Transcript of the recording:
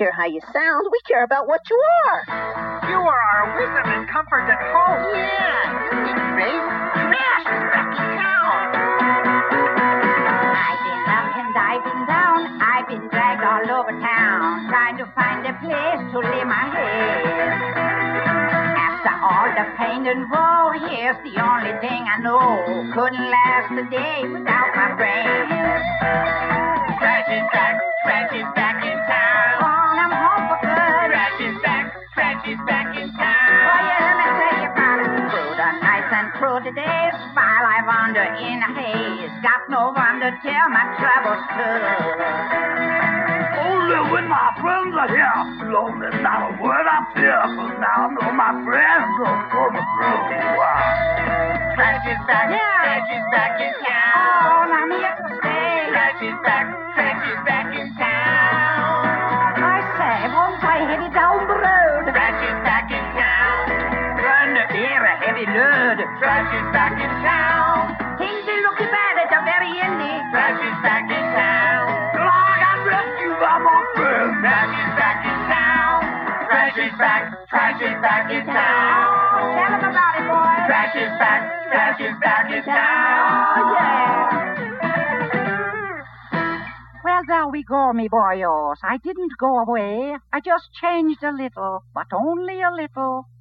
care how you sound. We care about what you are. You are our wisdom and comfort and hope. Yeah, you didn't raise trash is back in town. I've been up and I've been down. I've been dragged all over town, trying to find a place to lay my head. After all the pain and woe, here's the only thing I know. Couldn't last a day without my friends. Trash is back in town. Oh, I'm home for good. Trash is back in town. Oh, yeah, let me tell you about it. Through the nights and through the days, while I wander in a haze, got no one to tell my troubles to. Only when my friends are here, lonely, not a word I fear, 'cause now I know my friends will pull me through. Trash is back in town. Oh, I'm here to stay. Trash is back in town. I say, won't I head it down the road? Trash is back in town. Run to bear a heavy load. Trash is back in town. Things are looking bad at the very end. Trash is back in town. Till I got rescued by my friends. Trash is back in town. Trash is back in town. Oh, tell them about it, boy. Trash is back in town. Oh, yeah. Well, there we go, me boyos. I didn't go away. I just changed a little, but only a little.